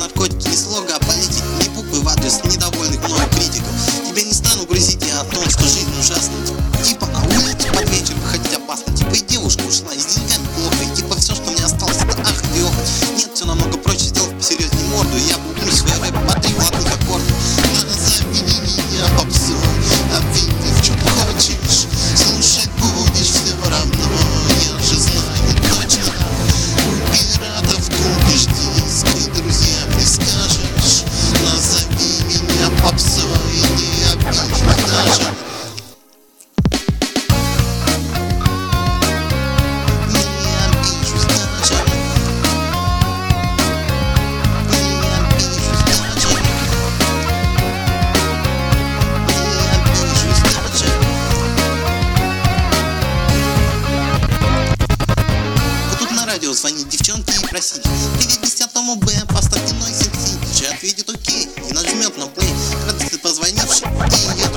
наркотики, ни слога о политике, ни буквы в адрес недовольных мною критиков. Тебя не стану грузить я о том, что жизнь ужасна. Типа на улице под вечер выходить опасно. Типа и девушка ушла, и с деньгами плохо. И типа все, что мне осталось, это ах и ох. Нет, все намного проще, сделать посерьезней морду. И я буду свой рэп по 3 блатных аккордов. Назови меня попсу, обвини в чем хочешь. Слушать будешь все равно, я же знаю точно. У пиратов купишь диски, друзьям не скажешь. Назови меня попсой, не обижу даже. Звонить девчонке и просить: привет 10-му Б, поставьте Noise MC. Диджей ответит окей и нажмет на плей. Радостный позвонивший, и я